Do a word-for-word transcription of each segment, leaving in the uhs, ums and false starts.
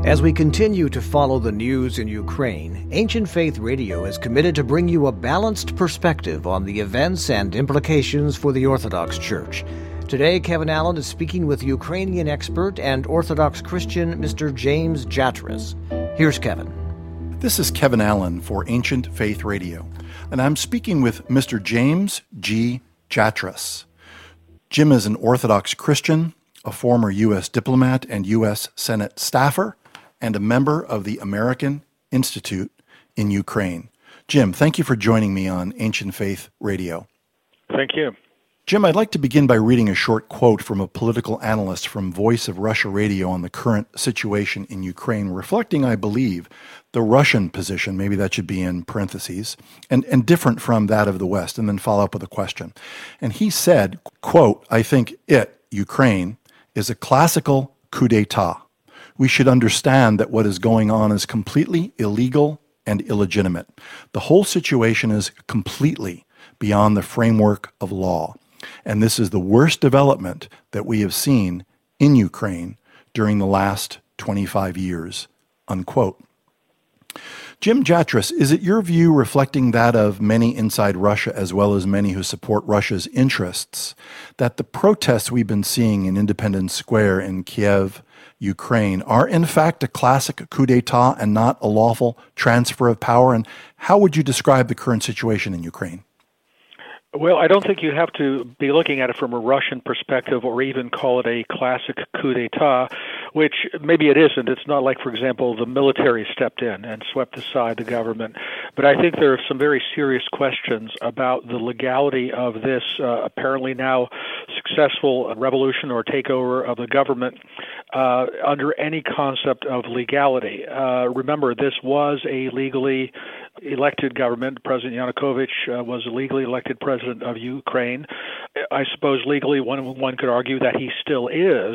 As we continue to follow the news in Ukraine, Ancient Faith Radio is committed to bring you a balanced perspective on the events and implications for the Orthodox Church. Today, Kevin Allen is speaking with Ukrainian expert and Orthodox Christian Mister James Jatras. Here's Kevin. This is Kevin Allen for Ancient Faith Radio, and I'm speaking with Mister James G. Jatras. Jim is an Orthodox Christian, a former U S diplomat and U S Senate staffer, and a member of the American Institute in Ukraine. Jim, thank you for joining me on Ancient Faith Radio. Thank you. Jim, I'd like to begin by reading a short quote from a political analyst from Voice of Russia Radio on the current situation in Ukraine, reflecting, I believe, the Russian position, maybe that should be in parentheses, and, and different from that of the West, and then follow up with a question. And he said, quote, "I think it, Ukraine, is a classical coup d'etat. We should understand that what is going on is completely illegal and illegitimate. The whole situation is completely beyond the framework of law. And this is the worst development that we have seen in Ukraine during the last twenty-five years, unquote. Jim Jatras, is it your view, reflecting that of many inside Russia as well as many who support Russia's interests, that the protests we've been seeing in Independence Square in Kiev, Ukraine, are in fact a classic coup d'etat and not a lawful transfer of power? And how would you describe the current situation in Ukraine? Well, I don't think you have to be looking at it from a Russian perspective or even call it a classic coup d'etat, which maybe it isn't. It's not like, for example, the military stepped in and swept aside the government. But I think there are some very serious questions about the legality of this uh, apparently now successful revolution or takeover of the government uh, under any concept of legality. Uh, remember, this was a legally elected government. President Yanukovych uh, was a legally elected president of Ukraine. I suppose legally one one could argue that he still is,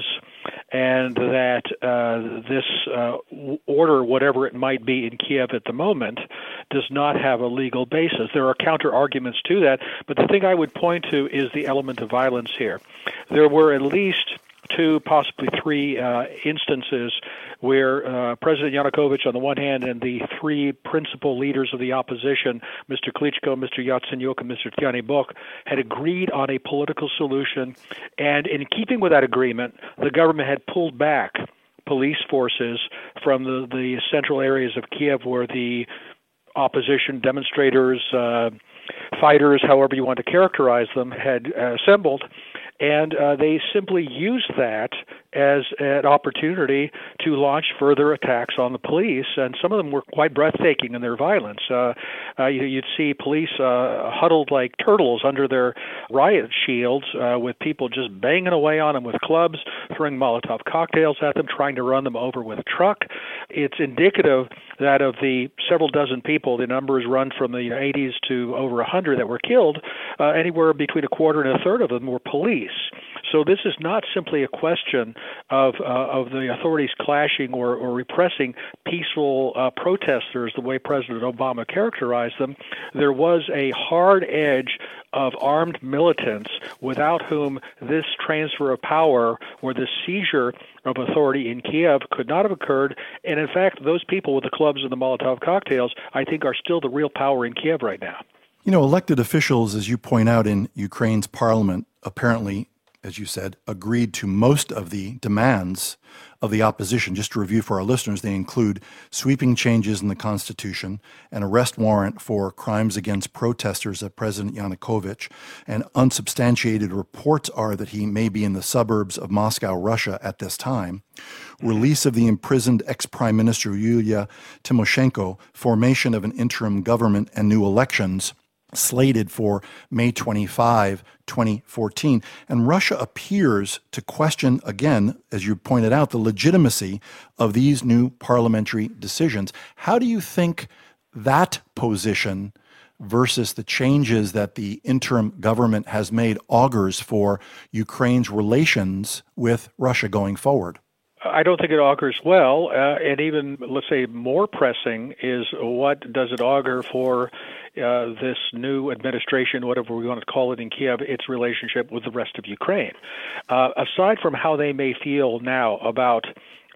and that uh, this uh, order, whatever it might be in Kiev at the moment, does not have a legal basis. There are counter arguments to that, but the thing I would point to is the element of violence here. There were at least two, possibly three uh, instances where uh, President Yanukovych on the one hand and the three principal leaders of the opposition, Mister Klitschko, Mister Yatsenyuk, and Mister Tyanibok, had agreed on a political solution. And in keeping with that agreement, the government had pulled back police forces from the, the central areas of Kiev where the opposition demonstrators, uh, fighters, however you want to characterize them, had uh, assembled. And uh, they simply used that as an opportunity to launch further attacks on the police, and some of them were quite breathtaking in their violence. Uh, uh, you, you'd see police uh, huddled like turtles under their riot shields uh, with people just banging away on them with clubs, throwing Molotov cocktails at them, trying to run them over with a truck. It's indicative that of the several dozen people, the numbers run from the eighties to over one hundred that were killed, uh, anywhere between a quarter and a third of them were police. So this is not simply a question of uh, of the authorities clashing or, or repressing peaceful uh, protesters the way President Obama characterized them. There was a hard edge of armed militants without whom this transfer of power or this seizure of authority in Kiev could not have occurred. And in fact, those people with the clubs and the Molotov cocktails, I think, are still the real power in Kiev right now. You know, elected officials, as you point out in Ukraine's parliament, apparently, as you said, agreed to most of the demands of the opposition. Just to review for our listeners, they include sweeping changes in the Constitution, an arrest warrant for crimes against protesters of President Yanukovych, and unsubstantiated reports are that he may be in the suburbs of Moscow, Russia at this time, release of the imprisoned ex-Prime Minister Yulia Tymoshenko, formation of an interim government, and new elections slated for May twenty-fifth, twenty fourteen. And Russia appears to question, again, as you pointed out, the legitimacy of these new parliamentary decisions. How do you think that position versus the changes that the interim government has made augurs for Ukraine's relations with Russia going forward? I don't think it augurs well, uh, and even, let's say, more pressing is what does it augur for uh, this new administration, whatever we want to call it in Kiev, its relationship with the rest of Ukraine. Uh, aside from how they may feel now about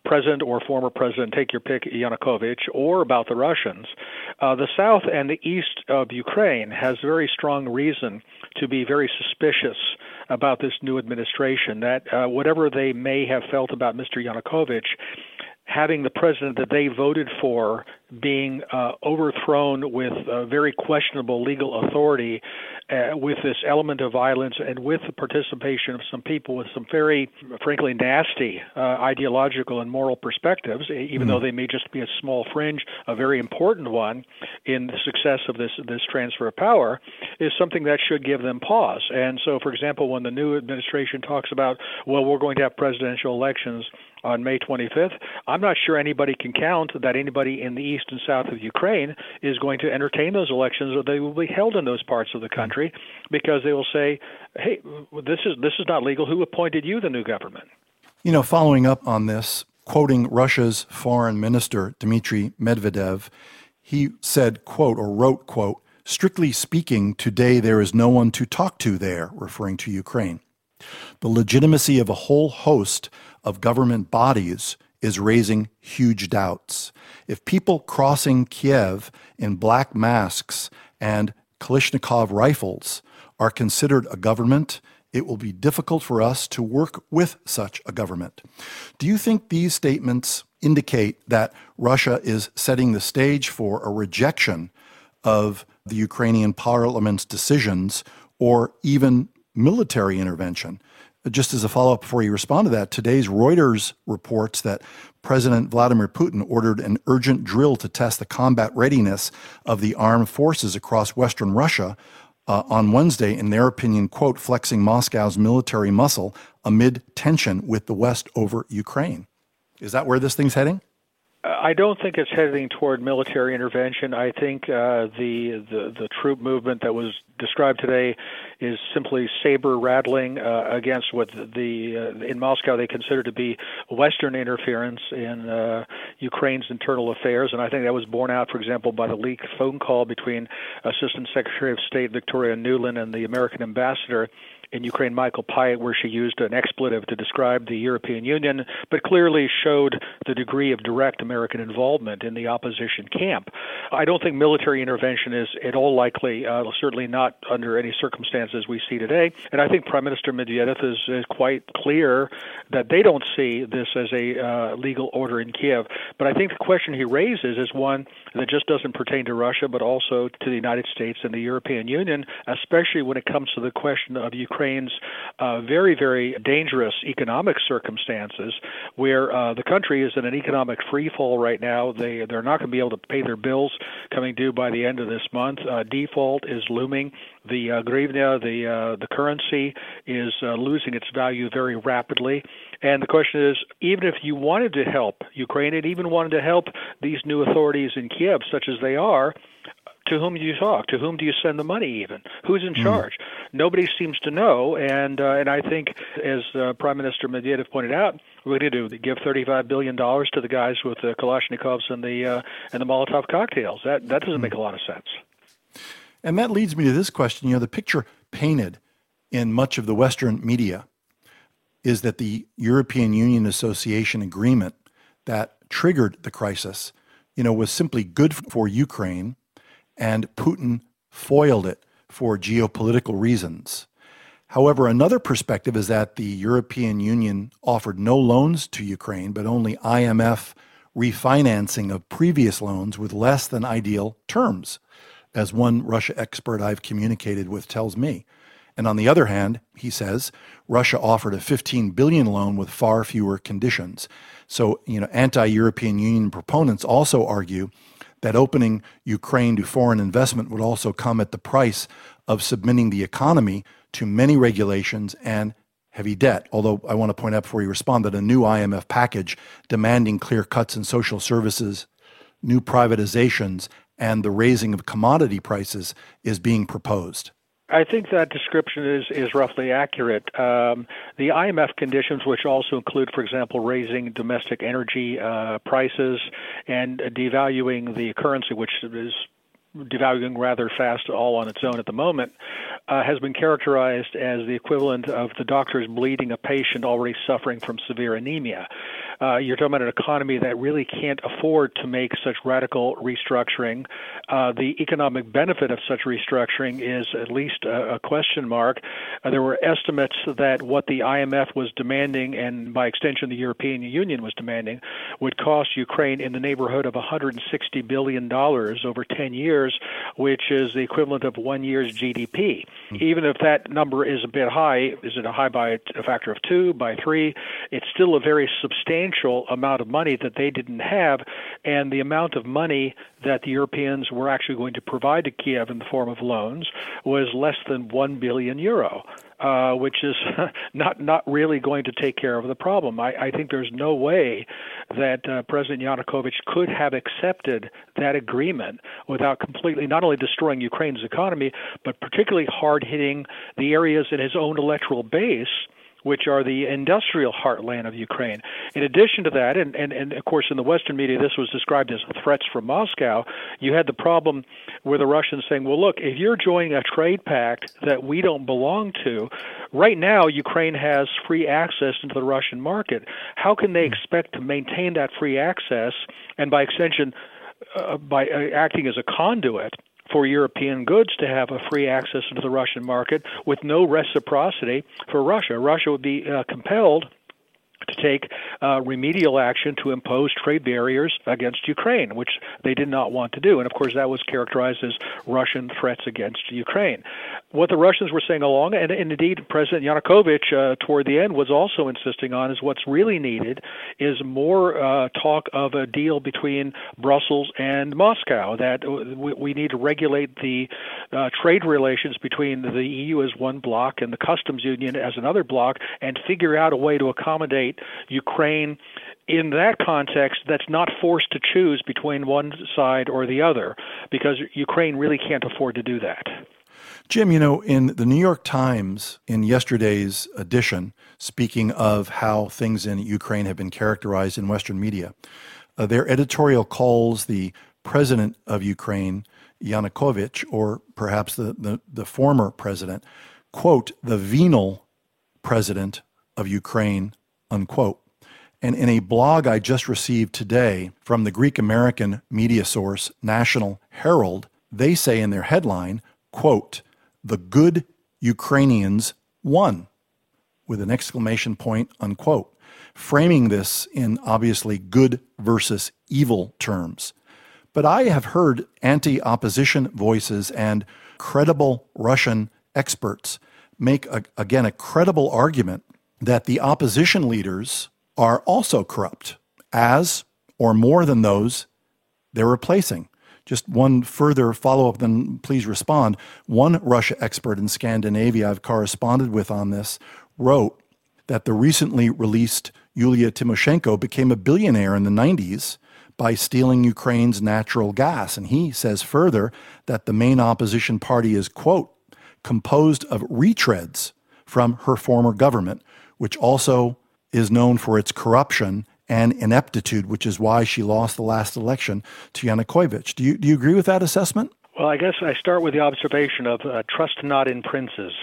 President or former President, take your pick, Yanukovych, or about the Russians, uh, the South and the East of Ukraine has very strong reason to be very suspicious about this new administration, that uh, whatever they may have felt about Mister Yanukovych, having the president that they voted for being uh, overthrown with uh, very questionable legal authority, uh, with this element of violence, and with the participation of some people with some very, frankly, nasty uh, ideological and moral perspectives, even mm-hmm. though they may just be a small fringe, a very important one in the success of this this transfer of power, is something that should give them pause. And so, for example, when the new administration talks about, well, we're going to have presidential elections on May twenty-fifth, I'm not sure anybody can count that anybody in the east and south of Ukraine is going to entertain those elections, or they will be held in those parts of the country, because they will say, hey, this is this is not legal. Who appointed you the new government? You know, following up on this, quoting Russia's foreign minister, Dmitry Medvedev, he said, quote, or wrote, quote, "Strictly speaking, today there is no one to talk to there," referring to Ukraine. The legitimacy of a whole host of government bodies is raising huge doubts. If people crossing Kiev in black masks and Kalashnikov rifles are considered a government, it will be difficult for us to work with such a government. Do you think these statements indicate that Russia is setting the stage for a rejection of the Ukrainian parliament's decisions, or even military intervention? Just as a follow-up before you respond to that, today's Reuters reports that President Vladimir Putin ordered an urgent drill to test the combat readiness of the armed forces across Western Russia uh, on Wednesday, in their opinion, quote, flexing Moscow's military muscle amid tension with the West over Ukraine. Is that where this thing's heading? I don't think it's heading toward military intervention. I think uh, the, the the troop movement that was described today is simply saber rattling uh, against what the uh, in Moscow they consider to be Western interference in uh, Ukraine's internal affairs, and I think that was borne out, for example, by the leaked phone call between Assistant Secretary of State Victoria Nuland and the American ambassador in Ukraine, Michael Pyatt, where she used an expletive to describe the European Union, but clearly showed the degree of direct American involvement in the opposition camp. I don't think military intervention is at all likely, uh, certainly not under any circumstances we see today. And I think Prime Minister Medvedev is, is quite clear that they don't see this as a uh, legal order in Kiev. But I think the question he raises is one that just doesn't pertain to Russia, but also to the United States and the European Union, especially when it comes to the question of Ukraine. Ukraine's uh, very, very dangerous economic circumstances, where uh, the country is in an economic free fall right now. They, they're not going to be able to pay their bills coming due by the end of this month. Uh, default is looming. The uh, hryvnia, the uh, the currency, is uh, losing its value very rapidly. And the question is, even if you wanted to help Ukraine and even wanted to help these new authorities in Kiev, such as they are, to whom do you talk? To whom do you send the money even? Who's in charge? Mm. Nobody seems to know. And uh, and I think, as uh, Prime Minister Medvedev pointed out, we're going to do give thirty-five billion dollars to the guys with the Kalashnikovs and the uh, and the Molotov cocktails. That that doesn't mm. make a lot of sense. And that leads me to this question. You know, the picture painted in much of the Western media is that the European Union Association agreement that triggered the crisis, you know, was simply good for Ukraine, and Putin foiled it for geopolitical reasons. However, another perspective is that the European Union offered no loans to Ukraine, but only I M F refinancing of previous loans with less than ideal terms, as one Russia expert I've communicated with tells me. And on the other hand, he says, Russia offered a fifteen billion dollars loan with far fewer conditions. So, you know, anti-European Union proponents also argue that opening Ukraine to foreign investment would also come at the price of submitting the economy to many regulations and heavy debt. Although I want to point out before you respond that a new I M F package demanding clear cuts in social services, new privatizations, and the raising of commodity prices is being proposed. I think that description is, is roughly accurate. Um, the I M F conditions, which also include, for example, raising domestic energy uh, prices and devaluing the currency, which is devaluing rather fast all on its own at the moment, uh, has been characterized as the equivalent of the doctors bleeding a patient already suffering from severe anemia. uh, you're talking about an economy that really can't afford to make such radical restructuring. Uh, the economic benefit of such restructuring is at least a, a question mark. Uh, there were estimates that what the I M F was demanding, and by extension the European Union was demanding, would cost Ukraine in the neighborhood of one hundred sixty billion dollars over ten years, which is the equivalent of one year's G D P. Mm-hmm. Even if that number is a bit high, is it a high by a factor of two, by three? It's still a very substantial amount of money that they didn't have, and the amount of money that the Europeans were actually going to provide to Kiev in the form of loans was less than one billion euro. Uh, which is not not really going to take care of the problem. I, I think there's no way that uh, President Yanukovych could have accepted that agreement without completely not only destroying Ukraine's economy, but particularly hard-hitting the areas in his own electoral base, which are the industrial heartland of Ukraine. In addition to that, and, and, and of course in the Western media this was described as threats from Moscow, you had the problem where the Russians saying, well, look, if you're joining a trade pact that we don't belong to, right now Ukraine has free access into the Russian market. How can they expect to maintain that free access and by extension, uh, by uh, acting as a conduit for European goods to have a free access into the Russian market with no reciprocity for Russia? Russia would be uh, compelled to take uh, remedial action to impose trade barriers against Ukraine, which they did not want to do. And, of course, that was characterized as Russian threats against Ukraine. What the Russians were saying along, and, and indeed President Yanukovych uh, toward the end was also insisting on, is what's really needed is more uh, talk of a deal between Brussels and Moscow, that we, we need to regulate the uh, trade relations between the E U as one bloc and the customs union as another bloc, and figure out a way to accommodate Ukraine in that context that's not forced to choose between one side or the other, because Ukraine really can't afford to do that. Jim, you know, in the New York Times, in yesterday's edition, speaking of how things in Ukraine have been characterized in Western media, uh, their editorial calls the president of Ukraine, Yanukovych, or perhaps the, the, the former president, quote, the venal president of Ukraine, unquote. And in a blog I just received today from the Greek-American media source National Herald, they say in their headline, quote, the good Ukrainians won, with an exclamation point, unquote, framing this in obviously good versus evil terms. But I have heard anti-opposition voices and credible Russian experts make, a, again, a credible argument that the opposition leaders are also corrupt, as or more than those they're replacing. Just one further follow-up, then please respond. One Russia expert in Scandinavia I've corresponded with on this wrote that the recently released Yulia Tymoshenko became a billionaire in the nineties by stealing Ukraine's natural gas. And he says further that the main opposition party is, quote, composed of retreads from her former government, which also is known for its corruption and ineptitude, which is why she lost the last election to Yanukovych. Do you do you agree with that assessment? Well, I guess I start with the observation of uh, trust not in princes.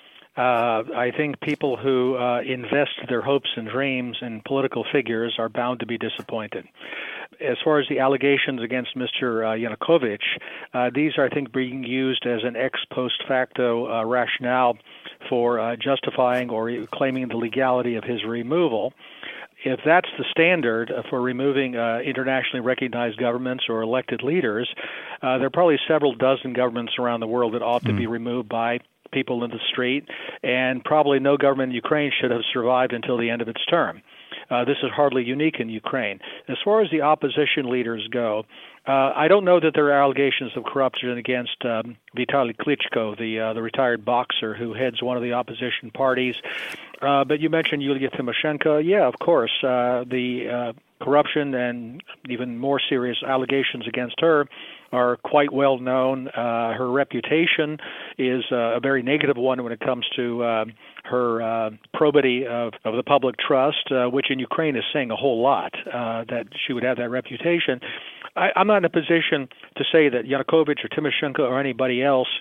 Uh, I think people who uh, invest their hopes and dreams in political figures are bound to be disappointed. As far as the allegations against Mister Uh, Yanukovych, uh, these are, I think, being used as an ex post facto uh, rationale for uh, justifying or claiming the legality of his removal. If that's the standard for removing uh, internationally recognized governments or elected leaders, uh, there are probably several dozen governments around the world that ought mm. to be removed by people in the street, and probably no government in Ukraine should have survived until the end of its term. Uh, this is hardly unique in Ukraine. As far as the opposition leaders go, uh, I don't know that there are allegations of corruption against um, Vitaly Klitschko, the uh, the retired boxer who heads one of the opposition parties. Uh, but you mentioned Yulia Tymoshenko. Yeah, of course. Uh, the uh, corruption and even more serious allegations against her are quite well known. Uh, her reputation is uh, a very negative one when it comes to uh, her uh, probity of, of the public trust, uh, which in Ukraine is saying a whole lot, uh, that she would have that reputation. I, I'm not in a position to say that Yanukovych or Tymoshenko or anybody else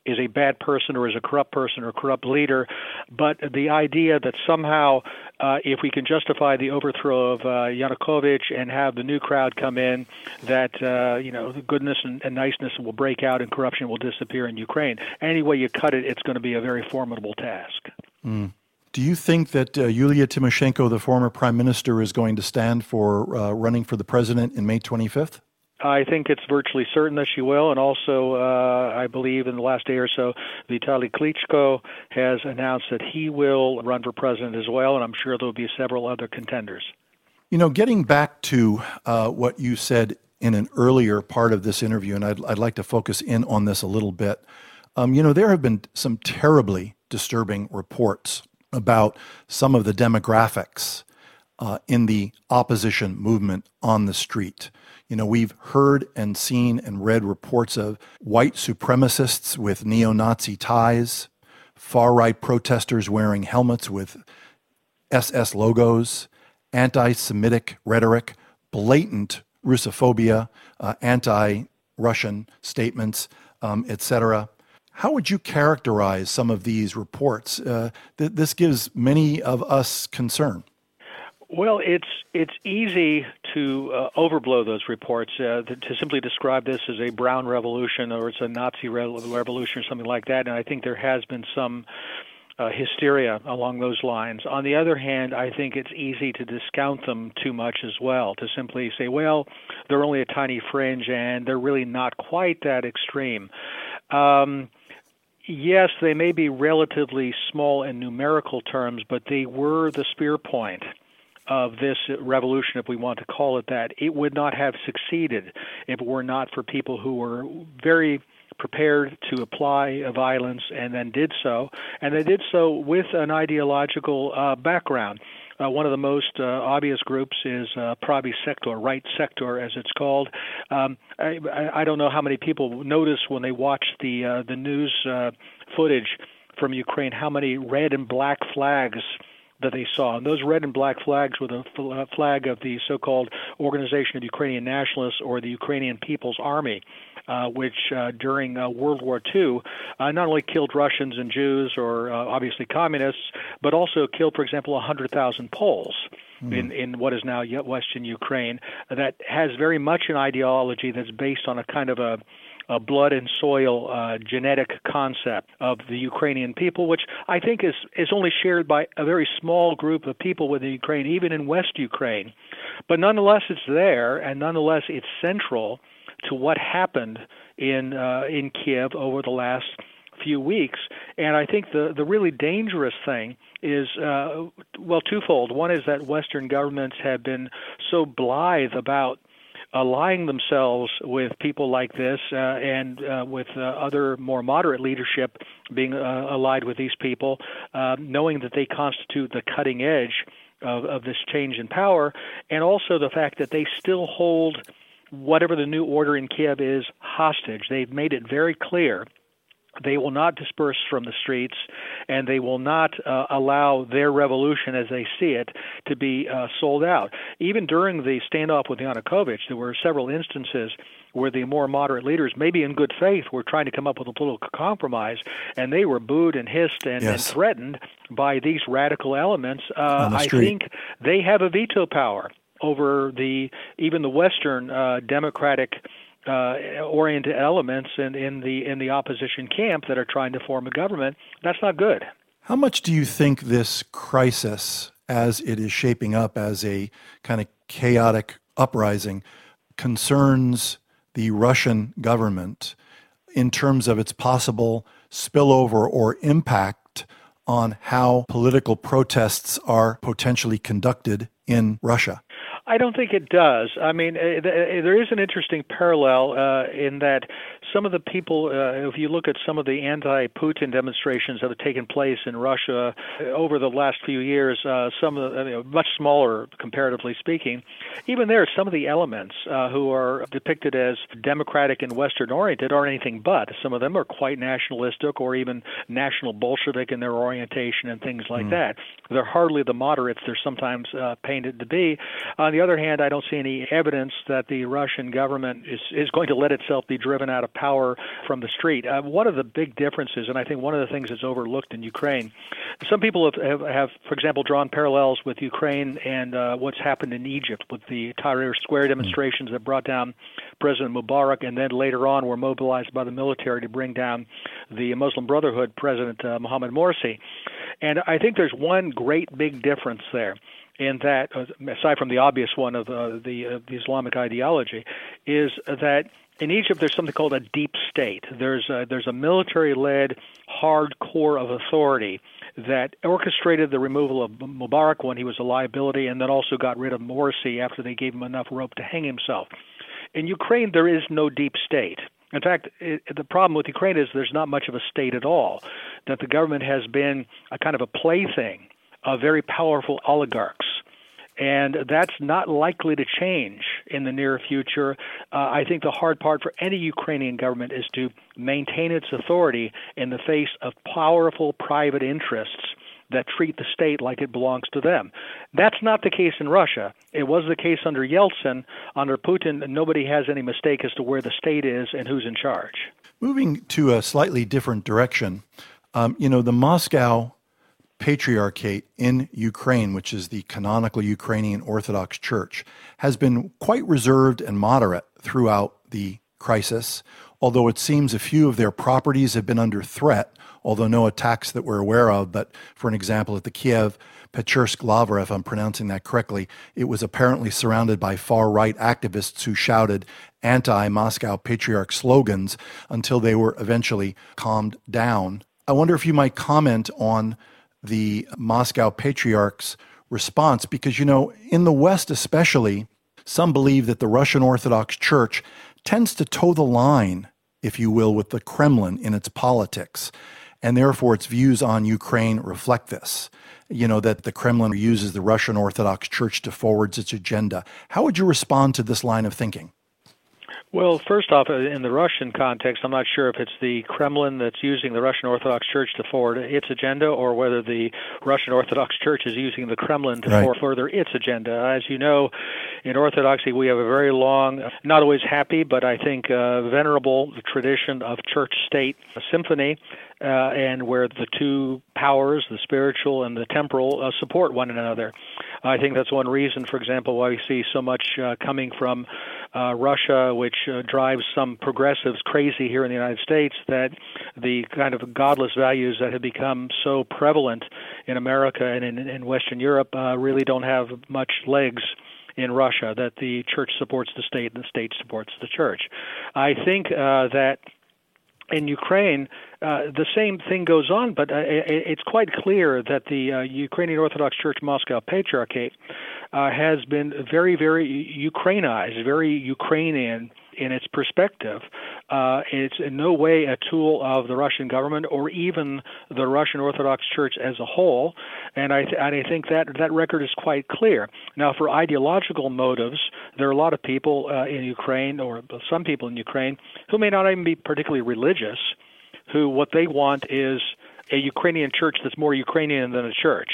is a bad person or is a corrupt person or a corrupt leader, but the idea that somehow uh, if we can justify the overthrow of uh, Yanukovych and have the new crowd come in, that uh, you know the goodness and, and niceness will break out and corruption will disappear in Ukraine. Any way you cut it, it's going to be a very formidable task. Mm. Do you think that uh, Yulia Tymoshenko, the former prime minister, is going to stand for uh, running for the president in May twenty-fifth? I think it's virtually certain that she will, and also uh, I believe in the last day or so, Vitaly Klitschko has announced that he will run for president as well, and I'm sure there will be several other contenders. You know, getting back to uh, what you said in an earlier part of this interview, and I'd, I'd like to focus in on this a little bit. Um, you know, there have been some terribly disturbing reports about some of the demographics uh, in the opposition movement on the street. You know, we've heard and seen and read reports of white supremacists with neo-Nazi ties, far-right protesters wearing helmets with S S logos, anti-Semitic rhetoric, blatant Russophobia, uh, anti-Russian statements, um, et cetera. How would you characterize some of these reports? Uh, th- this gives many of us concern. Well, it's it's easy to uh, overblow those reports, uh, to, to simply describe this as a brown revolution or it's a Nazi re- revolution or something like that, and I think there has been some uh, hysteria along those lines. On the other hand, I think it's easy to discount them too much as well, to simply say, well, they're only a tiny fringe and they're really not quite that extreme. Um, yes, they may be relatively small in numerical terms, but they were the spear point of this revolution, if we want to call it that. It would not have succeeded if it were not for people who were very prepared to apply violence and then did so, and they did so with an ideological uh, background. Uh, one of the most uh, obvious groups is uh, Pravy Sektor, right sector, as it's called. Um, I, I don't know how many people notice when they watch the uh, the news uh, footage from Ukraine how many red and black flags that they saw. And those red and black flags were the flag of the so-called Organization of Ukrainian Nationalists, or the Ukrainian People's Army, uh, which uh, during uh, World War Two uh, not only killed Russians and Jews, or uh, obviously communists, but also killed, for example, one hundred thousand Poles mm. in, in what is now Western Ukraine. That has very much an ideology that's based on a kind of a a blood and soil uh, genetic concept of the Ukrainian people, which I think is, is only shared by a very small group of people within Ukraine, even in West Ukraine. But nonetheless, it's there, and nonetheless, it's central to what happened in uh, in Kiev over the last few weeks. And I think the, the really dangerous thing is, uh, well, twofold. One is that Western governments have been so blithe about allying themselves with people like this uh, and uh, with uh, other more moderate leadership being uh, allied with these people, uh, knowing that they constitute the cutting edge of, of this change in power, and also the fact that they still hold whatever the new order in Kiev is hostage. They've made it very clear they will not disperse from the streets, and they will not uh, allow their revolution, as they see it, to be uh, sold out. Even during the standoff with Yanukovych, there were several instances where the more moderate leaders, maybe in good faith, were trying to come up with a political compromise, and they were booed and hissed and, yes. and threatened by these radical elements. Uh, I think they have a veto power over the even the Western uh, democratic Uh, oriented elements in, in the in the opposition camp that are trying to form a government. That's not good. How much do you think this crisis, as it is shaping up as a kind of chaotic uprising, concerns the Russian government in terms of its possible spillover or impact on how political protests are potentially conducted in Russia? I don't think it does. I mean, uh, there is an interesting parallel uh, in that some of the people, uh, if you look at some of the anti-Putin demonstrations that have taken place in Russia over the last few years, uh, some of the, you know, much smaller comparatively speaking, even there, some of the elements uh, who are depicted as democratic and Western-oriented aren't anything but. Some of them are quite nationalistic or even national Bolshevik in their orientation and things like mm. that. They're hardly the moderates they're sometimes uh, painted to be. On the other hand, I don't see any evidence that the Russian government is, is going to let itself be driven out of power from the street. Uh, one of the big differences, and I think one of the things that's overlooked in Ukraine, some people have, have, have for example, drawn parallels with Ukraine and uh, what's happened in Egypt with the Tahrir Square demonstrations that brought down President Mubarak and then later on were mobilized by the military to bring down the Muslim Brotherhood President uh, Mohamed Morsi. And I think there's one great big difference there in that, uh, aside from the obvious one of uh, the, uh, the Islamic ideology, is that in Egypt there's something called a deep state. There's a, there's a military-led hard core of authority that orchestrated the removal of Mubarak when he was a liability and then also got rid of Morsi after they gave him enough rope to hang himself. In Ukraine, there is no deep state. In fact, it, the problem with Ukraine is there's not much of a state at all, that the government has been a kind of a plaything of very powerful oligarchs. And that's not likely to change in the near future. Uh, I think the hard part for any Ukrainian government is to maintain its authority in the face of powerful private interests that treat the state like it belongs to them. That's not the case in Russia. It was the case under Yeltsin. Under Putin, nobody has any mistake as to where the state is and who's in charge. Moving to a slightly different direction, um, you know, the Moscow Patriarchate in Ukraine, which is the canonical Ukrainian Orthodox Church, has been quite reserved and moderate throughout the crisis, although it seems a few of their properties have been under threat, although no attacks that we're aware of. But for an example, at the Kiev Pechersk Lavra, if I'm pronouncing that correctly, it was apparently surrounded by far-right activists who shouted anti-Moscow Patriarch slogans until they were eventually calmed down. I wonder if you might comment on the Moscow Patriarch's response, because, you know, in the West especially, some believe that the Russian Orthodox Church tends to toe the line, if you will, with the Kremlin in its politics, and therefore its views on Ukraine reflect this. You know, that the Kremlin uses the Russian Orthodox Church to forward its agenda. How would you respond to this line of thinking? Well, first off, in the Russian context, I'm not sure if it's the Kremlin that's using the Russian Orthodox Church to forward its agenda or whether the Russian Orthodox Church is using the Kremlin to right. further its agenda. As you know, in Orthodoxy, we have a very long, not always happy, but I think uh, venerable tradition of church-state symphony, uh, and where the two powers, the spiritual and the temporal, uh, support one another. I think that's one reason, for example, why we see so much uh, coming from uh, Russia, which uh, drives some progressives crazy here in the United States, that the kind of godless values that have become so prevalent in America and in, in Western Europe uh, really don't have much legs in Russia, that the church supports the state and the state supports the church. I think uh, that in Ukraine, uh, the same thing goes on, but uh, it's quite clear that the uh, Ukrainian Orthodox Church Moscow Patriarchate uh, has been very, very Ukrainized, very Ukrainian in its perspective. Uh, it's in no way a tool of the Russian government or even the Russian Orthodox Church as a whole, and I, th- and I think that that record is quite clear. Now, for ideological motives, there are a lot of people uh, in Ukraine, or some people in Ukraine, who may not even be particularly religious, who what they want is a Ukrainian church that's more Ukrainian than a church.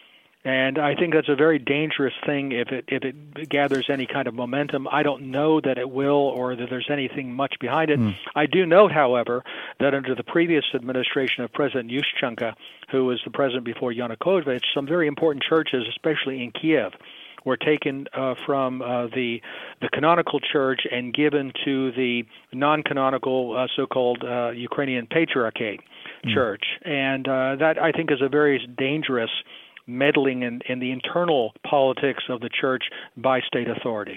And I think that's a very dangerous thing if it if it gathers any kind of momentum. I don't know that it will or that there's anything much behind it. Mm. I do note, however, that under the previous administration of President Yushchenko, who was the president before Yanukovych, some very important churches, especially in Kiev, were taken uh, from uh, the the canonical church and given to the non-canonical uh, so-called uh, Ukrainian Patriarchate mm. church. And uh, that, I think, is a very dangerous meddling in, in the internal politics of the church by state authorities.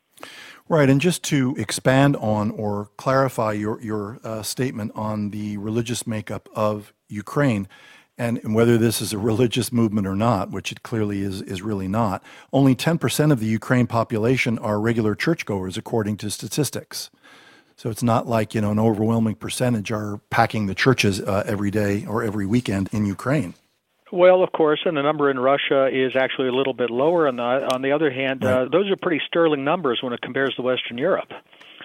Right, and just to expand on or clarify your, your uh, statement on the religious makeup of Ukraine, and, and whether this is a religious movement or not, which it clearly is, is really not, only ten percent of the Ukraine population are regular churchgoers, according to statistics. So it's not like, you know, an overwhelming percentage are packing the churches uh, every day or every weekend in Ukraine. Well, of course, and the number in Russia is actually a little bit lower. On the, on the other hand, right. uh, those are pretty sterling numbers when it compares to Western Europe.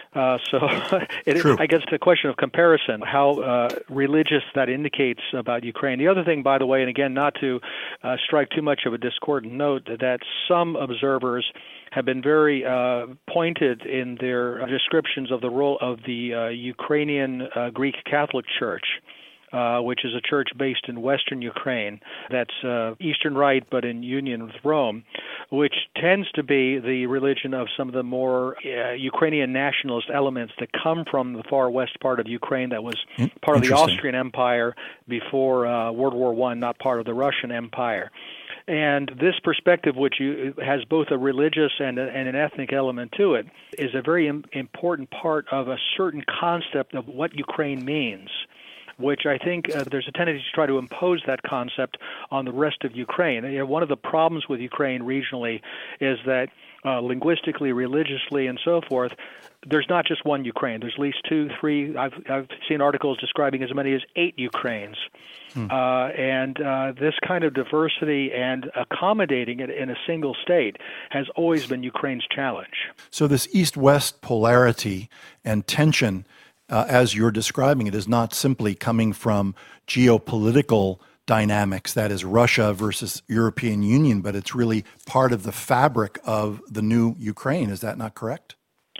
Uh, so it, I guess it's a question of comparison, how uh, religious that indicates about Ukraine. The other thing, by the way, and again, not to uh, strike too much of a discordant note, that some observers have been very uh, pointed in their descriptions of the role of the uh, Ukrainian uh, Greek Catholic Church, Uh, which is a church based in western Ukraine that's uh, Eastern Rite but in union with Rome, which tends to be the religion of some of the more uh, Ukrainian nationalist elements that come from the far west part of Ukraine that was part of the Austrian Empire before uh, World War One, not part of the Russian Empire. And this perspective, which you, has both a religious and, a, and an ethnic element to it, is a very im- important part of a certain concept of what Ukraine means, which I think uh, there's a tendency to try to impose that concept on the rest of Ukraine. You know, one of the problems with Ukraine regionally is that uh, linguistically, religiously, and so forth, there's not just one Ukraine. There's at least two, three. I've, I've seen articles describing as many as eight Ukraines. Hmm. Uh, and uh, this kind of diversity and accommodating it in a single state has always been Ukraine's challenge. So this east-west polarity and tension, Uh, as you're describing it, is not simply coming from geopolitical dynamics, that is Russia versus European Union, but it's really part of the fabric of the new Ukraine. Is that not correct?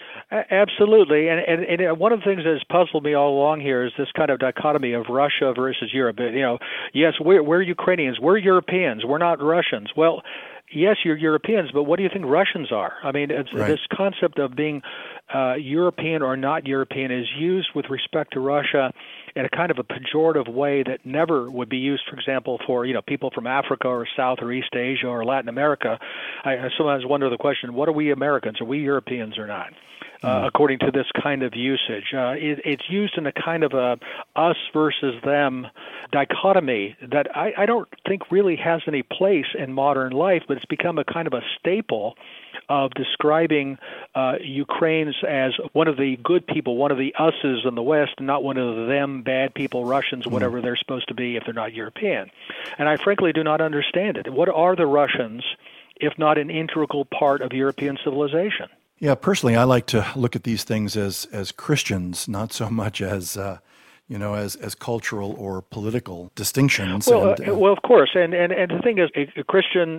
Absolutely. And, and, and one of the things that has puzzled me all along here is this kind of dichotomy of Russia versus Europe. You know, yes, we're, we're Ukrainians. We're Europeans. We're not Russians. Well, yes, you're Europeans, but what do you think Russians are? I mean, it's, right. This concept of being uh, European or not European is used with respect to Russia in a kind of a pejorative way that never would be used, for example, for you know people from Africa or South or East Asia or Latin America. I, I sometimes wonder the question: what are we Americans? Are we Europeans or not? Uh, according to this kind of usage. Uh, it, it's used in a kind of a us versus them dichotomy that I, I don't think really has any place in modern life, but it's become a kind of a staple of describing uh, Ukrainians as one of the good people, one of the us's in the West, not one of them bad people, Russians, whatever mm. they're supposed to be if they're not European. And I frankly do not understand it. What are the Russians if not an integral part of European civilization? Yeah, personally, I like to look at these things as as Christians, not so much as uh, you know, as, as cultural or political distinctions. Well, and, uh, well, of course, and, and and the thing is, a, a Christian,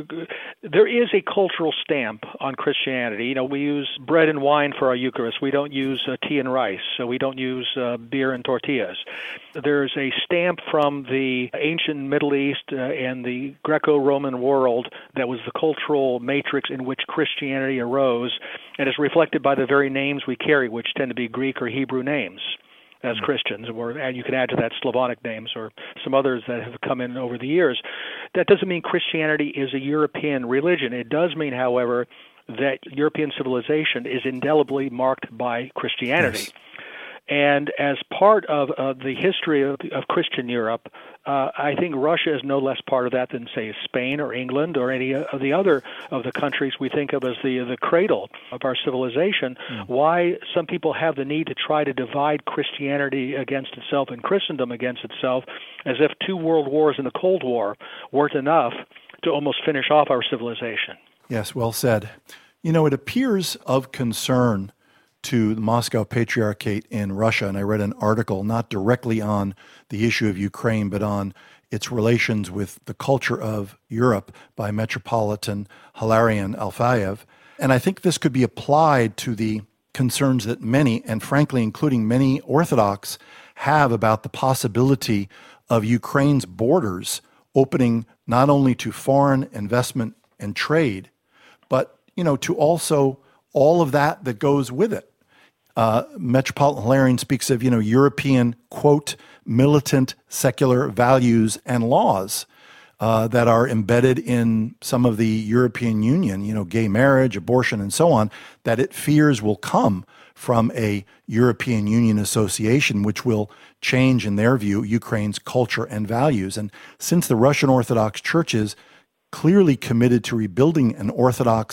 there is a cultural stamp on Christianity. You know, we use bread and wine for our Eucharist. We don't use uh, tea and rice, so we don't use uh, beer and tortillas. There's a stamp from the ancient Middle East uh, and the Greco-Roman world that was the cultural matrix in which Christianity arose, and is reflected by the very names we carry, which tend to be Greek or Hebrew names as Christians, or and you can add to that Slavonic names or some others that have come in over the years. That doesn't mean Christianity is a European religion. It does mean, however, that European civilization is indelibly marked by Christianity. Yes. And as part of uh, the history of, of Christian Europe, uh, I think Russia is no less part of that than, say, Spain or England or any of the other of the countries we think of as the the cradle of our civilization. Mm. Why some people have the need to try to divide Christianity against itself and Christendom against itself, as if two world wars and the Cold War weren't enough to almost finish off our civilization. Yes, well said. You know, it appears of concern to the Moscow Patriarchate in Russia, and I read an article not directly on the issue of Ukraine, but on its relations with the culture of Europe by Metropolitan Hilarion Alfeyev. And I think this could be applied to the concerns that many, and frankly including many Orthodox, have about the possibility of Ukraine's borders opening not only to foreign investment and trade, but, you know, to also all of that that goes with it. Uh, Metropolitan Hilarion speaks of, you know, European, quote, militant secular values and laws uh, that are embedded in some of the European Union, you know, gay marriage, abortion, and so on, that it fears will come from a European Union association, which will change, in their view, Ukraine's culture and values. And since the Russian Orthodox Church is clearly committed to rebuilding an Orthodox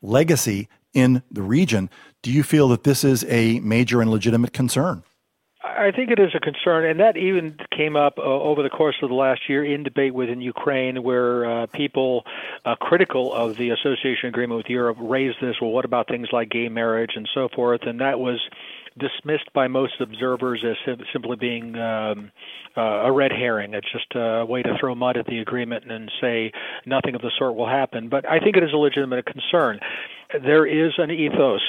legacy in the region, do you feel that this is a major and legitimate concern? I think it is a concern, and that even came up uh, over the course of the last year in debate within Ukraine, where uh, people uh, critical of the association agreement with Europe raised this, well, what about things like gay marriage and so forth, and that was dismissed by most observers as sim- simply being um, uh, a red herring. It's just a way to throw mud at the agreement and say nothing of the sort will happen. But I think it is a legitimate concern. There is an ethos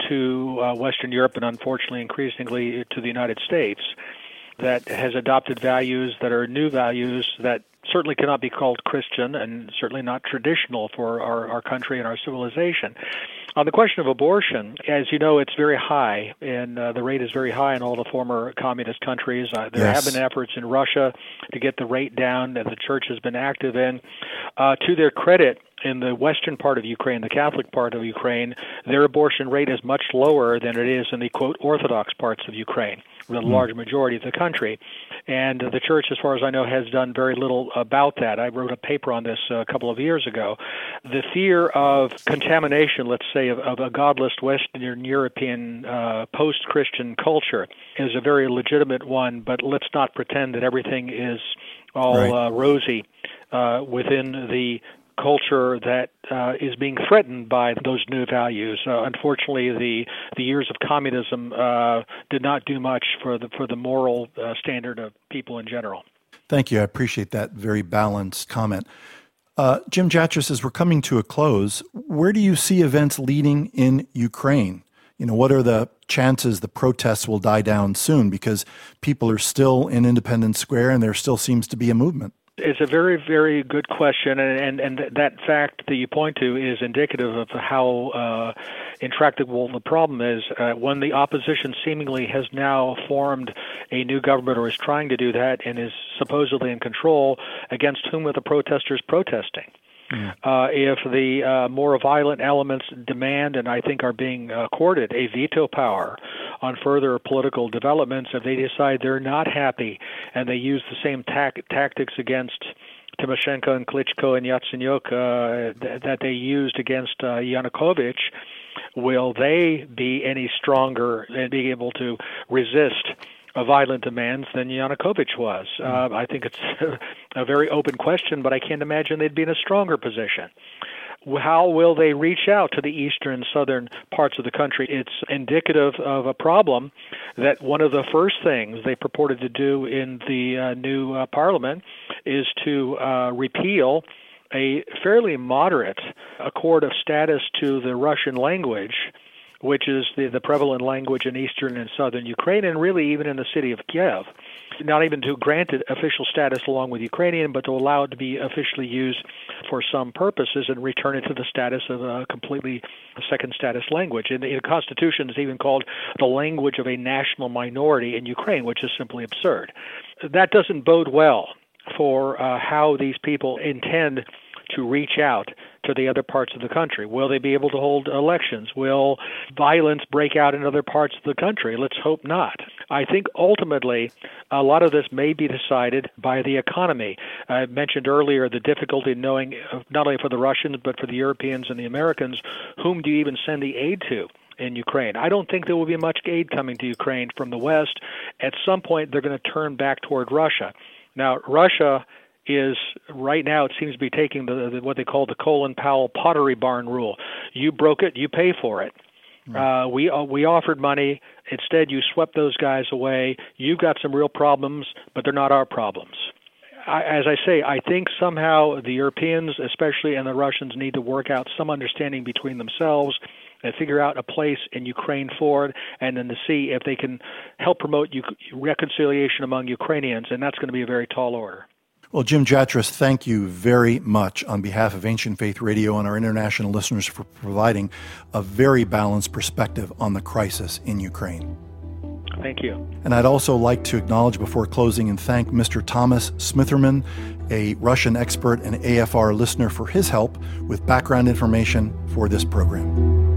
to uh, Western Europe and unfortunately increasingly to the United States that has adopted values that are new values that certainly cannot be called Christian and certainly not traditional for our, our country and our civilization. On the question of abortion, as you know, it's very high, and uh, the rate is very high in all the former communist countries. Uh, there yes. have been efforts in Russia to get the rate down that the church has been active in. Uh, to their credit, in the western part of Ukraine, the Catholic part of Ukraine, their abortion rate is much lower than it is in the, quote, Orthodox parts of Ukraine, the mm. large majority of the country. And the church, as far as I know, has done very little about that. I wrote a paper on this a couple of years ago. The fear of contamination, let's say, of, of a godless Western European uh, post-Christian culture is a very legitimate one, but let's not pretend that everything is all right. uh, rosy uh, within the culture that uh, is being threatened by those new values. Uh, unfortunately, the the years of communism uh, did not do much for the for the moral uh, standard of people in general. Thank you. I appreciate that very balanced comment. Uh, Jim Jatras, as we're coming to a close, where do you see events leading in Ukraine? You know, what are the chances the protests will die down soon? Because people are still in Independence Square and there still seems to be a movement. It's a very, very good question, and, and, and that fact that you point to is indicative of how uh, intractable the problem is. Uh, when the opposition seemingly has now formed a new government or is trying to do that and is supposedly in control, against whom are the protesters protesting? Mm. Uh, if the uh, more violent elements demand, and I think are being accorded, a veto power on further political developments, if they decide they're not happy and they use the same ta- tactics against Tymoshenko and Klitschko and Yatsenyuk uh, th- that they used against uh, Yanukovych, will they be any stronger and be able to resist Uh, violent demands than Yanukovych was? Uh, I think it's a very open question, but I can't imagine they'd be in a stronger position. How will they reach out to the eastern and southern parts of the country? It's indicative of a problem that one of the first things they purported to do in the uh, new uh, parliament is to uh, repeal a fairly moderate accord of status to the Russian language, which is the, the prevalent language in eastern and southern Ukraine, and really even in the city of Kiev. Not even to grant it official status along with Ukrainian, but to allow it to be officially used for some purposes and return it to the status of a completely second status language. And the Constitution is even called the language of a national minority in Ukraine, which is simply absurd. That doesn't bode well for uh, how these people intend to reach out to the other parts of the country. Will they be able to hold elections? Will violence break out in other parts of the country? Let's hope not. I think ultimately a lot of this may be decided by the economy. I mentioned earlier the difficulty in knowing, not only for the Russians, but for the Europeans and the Americans, whom do you even send the aid to in Ukraine? I don't think there will be much aid coming to Ukraine from the West. At some point, they're going to turn back toward Russia. Now, Russia is right now, it seems to be taking the, the what they call the Colin Powell pottery barn rule. You broke it, you pay for it. Right. Uh, we uh, we offered money. Instead, you swept those guys away. You've got some real problems, but they're not our problems. I, as I say, I think somehow the Europeans, especially, and the Russians need to work out some understanding between themselves and figure out a place in Ukraine for it, and then to see if they can help promote u- reconciliation among Ukrainians, and that's going to be a very tall order. Well, Jim Jatras, thank you very much on behalf of Ancient Faith Radio and our international listeners for providing a very balanced perspective on the crisis in Ukraine. Thank you. And I'd also like to acknowledge before closing and thank Mister Thomas Smitherman, a Russian expert and A F R listener, for his help with background information for this program.